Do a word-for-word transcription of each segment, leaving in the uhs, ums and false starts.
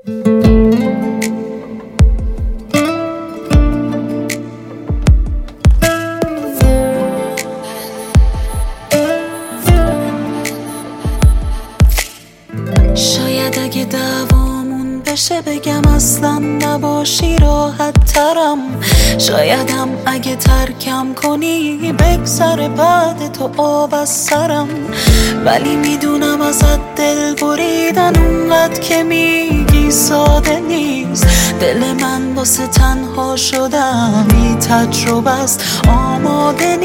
شاید اگه دعوامون بشه بگم اصلا نباشی راحت ترم، شایدم اگه ترکم کنی بگذره بعد تو آب از سرم، ولی میدونم ازت دل بریدن اونقدر که میگی ساده نیست. دل من واسه تنها شدم بی تجربه است، آماده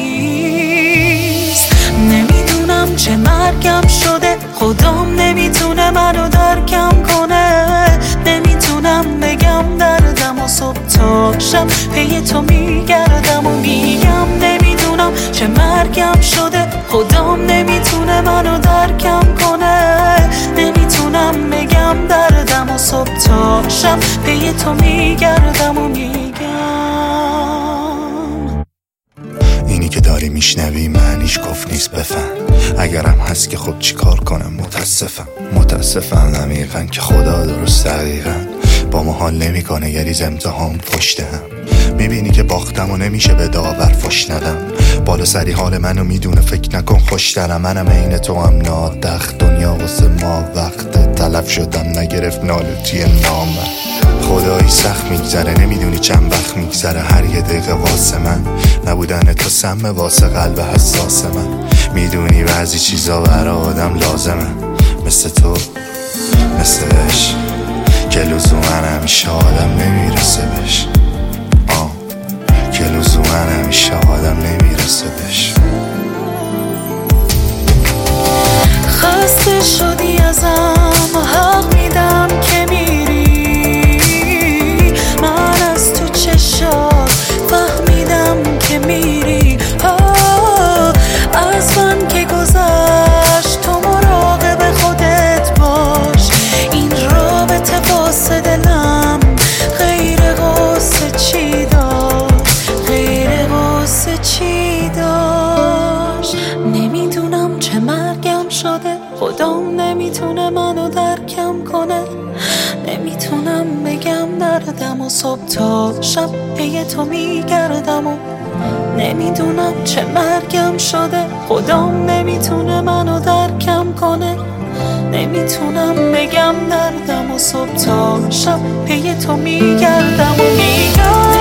نیست. نمیدونم چه مرگم شده، خدام نمیتونه منو درکم کنه. نمیتونم بگم دردم و صبح تا شب پی تو میگردم و میگم نمیدونم چه مرگم شده، خدام نمیتونه منو درکم کنه. نمیتونم بگم دردم و صبح تا شب پی تو میگردم و میگم. اینی که داری میشنوی معنیش کف نیست، بفهم. اگرم هست که خب چی کار کنم، متاسفم متاسفم عمیقا که خدا درست دقیقا با ما حال نمی کنه. یه ریز امتحان پشت هم میبینی که باختم و نمیشه به داور فش ندم. بالا سری حال منو میدونه، فکر نکن خوش دارم. منم عین تو هم نادخت، دنیا واسه ما وقت تلف شدم نگرفت نالوتی نامم. خدایی سخت میگذره، نمیدونی چند وقت میگذره. هر یه دقیقه واسه من نبودن تو سم واسه قلب حساس من. میدونی بعضی چیزا برا آدم لازمه، مثل تو مثل عشق که لزومن همیشه آدم نمیرسه بهش. آه که لزومن همیشه آدم نمیرسه بهش. خسته شدی ازم و حق میدم که میری، من از تو چشات فهمیدم که میری. از من که گذشت تو مراقب خودت باش، این رابطه واسه دلم غیر قصه چی داشت، غیر قصه چی داشت. نمیدونم چه مرگم شده، خدام نمیتونه منو درکم کنه. نمیتونم بگم دردم و صبح تا شب پی تو میگردم و نمیدونم چه مرگم شده، خدام نمیتونه منو درکم کنه. نمیتونم بگم دردم و صبح تا شب پی تو میگردم و میگم